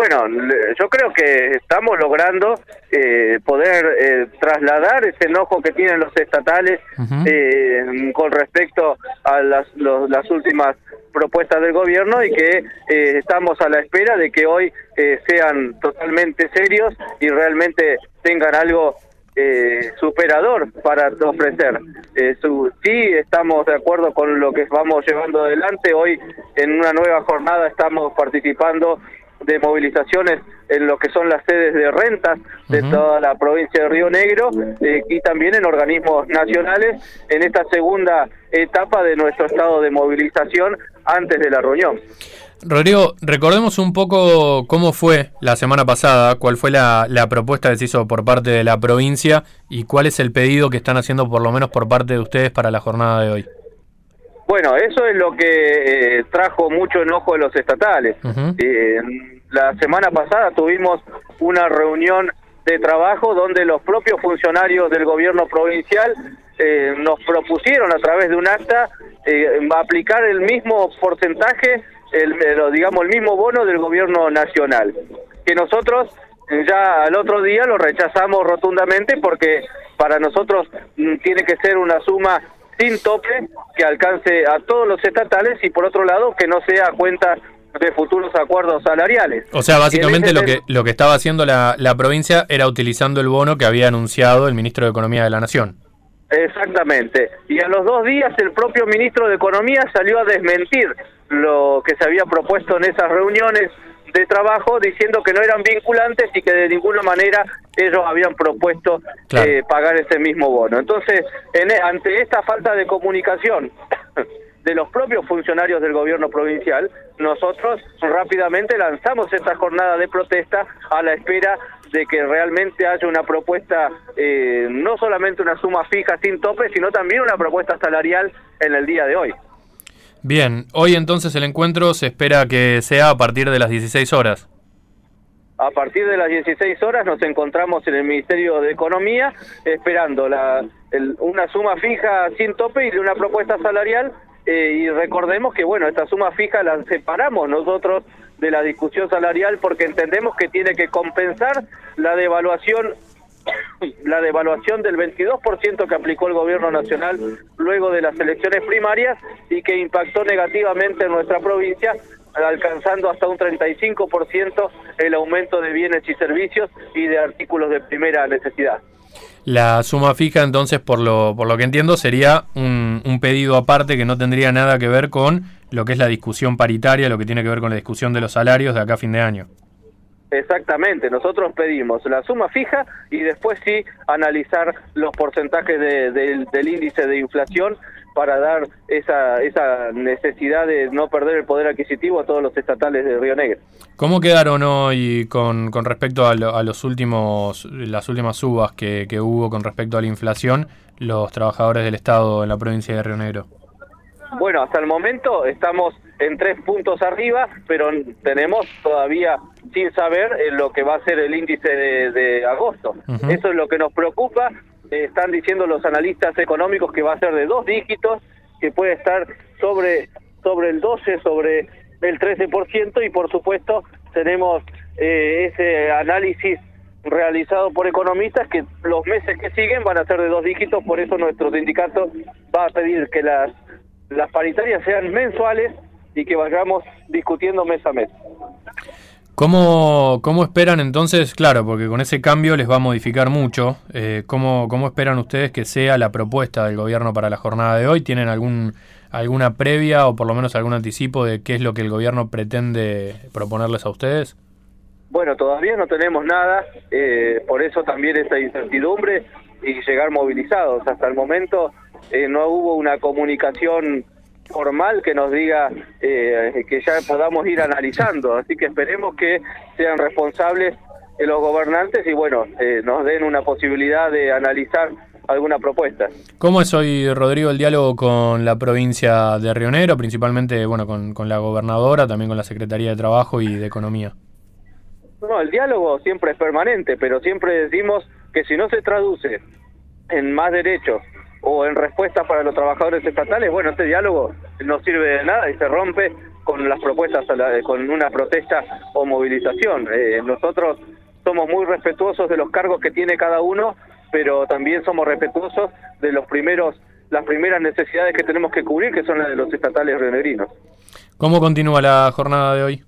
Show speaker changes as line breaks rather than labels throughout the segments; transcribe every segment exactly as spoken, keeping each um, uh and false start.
Bueno, yo creo que estamos logrando eh, poder eh, trasladar ese enojo que tienen los estatales uh-huh. eh, con respecto a las, los, las últimas propuestas del gobierno y que eh, estamos a la espera de que hoy eh, sean totalmente serios y realmente tengan algo eh, superador para ofrecer. Eh, su, sí, estamos de acuerdo con lo que vamos llevando adelante. Hoy en una nueva jornada estamos participando de movilizaciones en lo que son las sedes de rentas de uh-huh. toda la provincia de Río Negro eh, y también en organismos nacionales en esta segunda etapa de nuestro estado de movilización antes de la reunión.
Rodrigo, recordemos un poco cómo fue la semana pasada, cuál fue la, la propuesta que se hizo por parte de la provincia y cuál es el pedido que están haciendo por lo menos por parte de ustedes para la jornada de hoy.
Bueno, eso es lo que eh, trajo mucho enojo de los estatales. Uh-huh. Eh, la semana pasada tuvimos una reunión de trabajo donde los propios funcionarios del gobierno provincial eh, nos propusieron a través de un acta eh, aplicar el mismo porcentaje, el, el, digamos el mismo bono del gobierno nacional, que nosotros ya al otro día lo rechazamos rotundamente porque para nosotros mm, tiene que ser una suma sin tope que alcance a todos los estatales y por otro lado que no sea a cuenta de futuros acuerdos salariales.
O sea, básicamente lo que lo que estaba haciendo la, la provincia era utilizando el bono que había anunciado el ministro de Economía de la Nación.
Exactamente. Y a los dos días el propio ministro de Economía salió a desmentir lo que se había propuesto en esas reuniones de trabajo, diciendo que no eran vinculantes y que de ninguna manera ellos habían propuesto claro. eh, pagar ese mismo bono. Entonces, en, ante esta falta de comunicación de los propios funcionarios del gobierno provincial, nosotros rápidamente lanzamos esta jornada de protesta a la espera de que realmente haya una propuesta, eh, no solamente una suma fija sin tope, sino también una propuesta salarial en el día de hoy.
Bien, hoy entonces el encuentro se espera que sea a partir de las dieciséis horas.
A partir de las dieciséis horas nos encontramos en el Ministerio de Economía esperando la, el, una suma fija sin tope y de una propuesta salarial eh, y recordemos que bueno, esta suma fija la separamos nosotros de la discusión salarial porque entendemos que tiene que compensar la devaluación la devaluación del veintidós por ciento que aplicó el gobierno nacional luego de las elecciones primarias y que impactó negativamente en nuestra provincia, alcanzando hasta un treinta y cinco por ciento el aumento de bienes y servicios y de artículos de primera necesidad.
La suma fija, entonces, por lo por lo que entiendo, sería un, un pedido aparte que no tendría nada que ver con lo que es la discusión paritaria, lo que tiene que ver con la discusión de los salarios de acá a fin de año.
Exactamente, nosotros pedimos la suma fija y después sí analizar los porcentajes de, de, del índice de inflación para dar esa esa necesidad de no perder el poder adquisitivo a todos los estatales de Río Negro.
¿Cómo quedaron hoy con, con respecto a, lo, a los últimos las últimas subas que, que hubo con respecto a la inflación los trabajadores del Estado en la provincia de Río Negro?
Bueno, hasta el momento estamos en tres puntos arriba, pero tenemos todavía sin saber lo que va a ser el índice de, de agosto. Uh-huh. Eso es lo que nos preocupa. Eh, están diciendo los analistas económicos que va a ser de dos dígitos, que puede estar sobre sobre el doce, sobre el trece por ciento y por supuesto tenemos eh, ese análisis realizado por economistas que los meses que siguen van a ser de dos dígitos, por eso nuestro sindicato va a pedir que las las paritarias sean mensuales y que vayamos discutiendo mes a mes.
¿Cómo, cómo esperan entonces? Claro, porque con ese cambio les va a modificar mucho. Eh, ¿cómo, ¿Cómo esperan ustedes que sea la propuesta del gobierno para la jornada de hoy? ¿Tienen algún alguna previa o por lo menos algún anticipo de qué es lo que el gobierno pretende proponerles a ustedes?
Bueno, todavía no tenemos nada, eh, por eso también esa incertidumbre y llegar movilizados. Hasta el momento eh, no hubo una comunicación formal que nos diga eh, que ya podamos ir analizando, así que esperemos que sean responsables eh, los gobernantes y bueno, eh, nos den una posibilidad de analizar alguna propuesta.
¿Cómo es hoy, Rodrigo, el diálogo con la provincia de Río Negro, principalmente bueno con, con la gobernadora, también con la Secretaría de Trabajo y de Economía?
No, el diálogo siempre es permanente, pero siempre decimos que si no se traduce en más derechos o en respuestas para los trabajadores estatales, bueno, este diálogo no sirve de nada y se rompe con las propuestas, a la, con una protesta o movilización. Eh, nosotros somos muy respetuosos de los cargos que tiene cada uno, pero también somos respetuosos de los primeros, las primeras necesidades que tenemos que cubrir, que son las de los estatales rionegrinos.
¿Cómo continúa la jornada de hoy?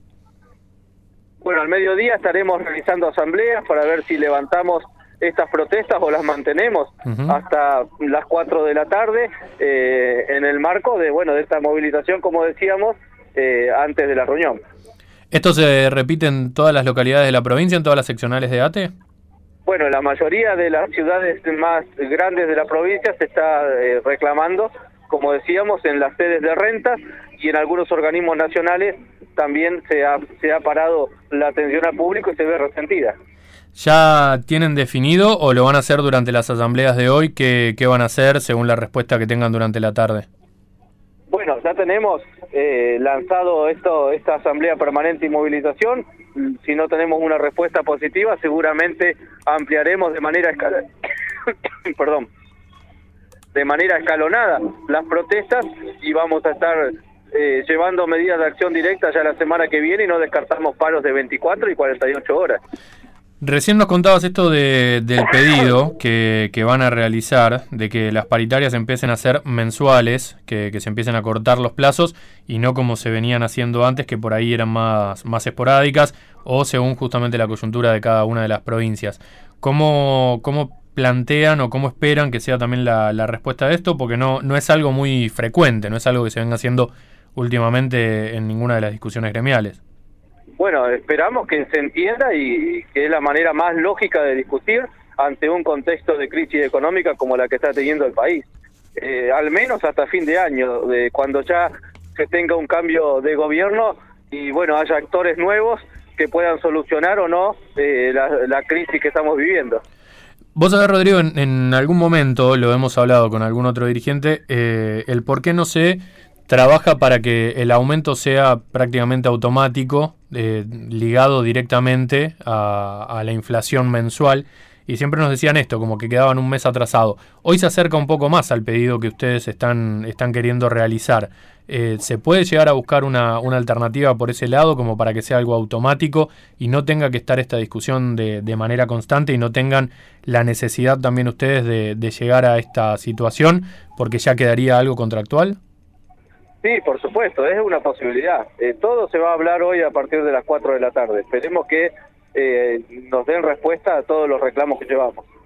Bueno, al mediodía estaremos realizando asambleas para ver si levantamos estas protestas o las mantenemos uh-huh. hasta las cuatro de la tarde, eh, en el marco de bueno de esta movilización, como decíamos, eh, antes de la reunión.
¿Esto se repite en todas las localidades de la provincia, en todas las seccionales de ATE?
Bueno, la mayoría de las ciudades más grandes de la provincia se está eh, reclamando, como decíamos, en las sedes de rentas y en algunos organismos nacionales también se ha, se ha parado la atención al público y se ve resentida.
¿Ya tienen definido o lo van a hacer durante las asambleas de hoy? ¿Qué, qué van a hacer según la respuesta que tengan durante la tarde?
Bueno, ya tenemos eh, lanzado esto, esta asamblea permanente y movilización. Si no tenemos una respuesta positiva, seguramente ampliaremos de manera escala... perdón, de manera escalonada las protestas y vamos a estar eh, llevando medidas de acción directa ya la semana que viene y no descartamos paros de veinticuatro y cuarenta y ocho horas.
Recién nos contabas esto de, del pedido que, que van a realizar, de que las paritarias empiecen a ser mensuales, que, que se empiecen a cortar los plazos y no como se venían haciendo antes, que por ahí eran más, más esporádicas o según justamente la coyuntura de cada una de las provincias. ¿Cómo, cómo plantean o cómo esperan que sea también la, la respuesta de esto? Porque no, no es algo muy frecuente, no es algo que se venga haciendo últimamente en ninguna de las discusiones gremiales.
Bueno, esperamos que se entienda y que es la manera más lógica de discutir ante un contexto de crisis económica como la que está teniendo el país. Eh, al menos hasta fin de año, de cuando ya se tenga un cambio de gobierno y bueno, haya actores nuevos que puedan solucionar o no eh, la, la crisis que estamos viviendo.
Vos sabés, Rodrigo, en, en algún momento lo hemos hablado con algún otro dirigente, eh, el por qué no se trabaja para que el aumento sea prácticamente automático, eh, ligado directamente a, a la inflación mensual, y siempre nos decían esto, como que quedaban un mes atrasado. Hoy se acerca un poco más al pedido que ustedes están, están queriendo realizar. Eh, ¿Se puede llegar a buscar una, una alternativa por ese lado, como para que sea algo automático y no tenga que estar esta discusión de, de manera constante y no tengan la necesidad también ustedes de, de llegar a esta situación, porque ya quedaría algo contractual?
Sí, por supuesto, es una posibilidad. Eh, todo se va a hablar hoy a partir de las cuatro de la tarde. Esperemos que eh, nos den respuesta a todos los reclamos que llevamos.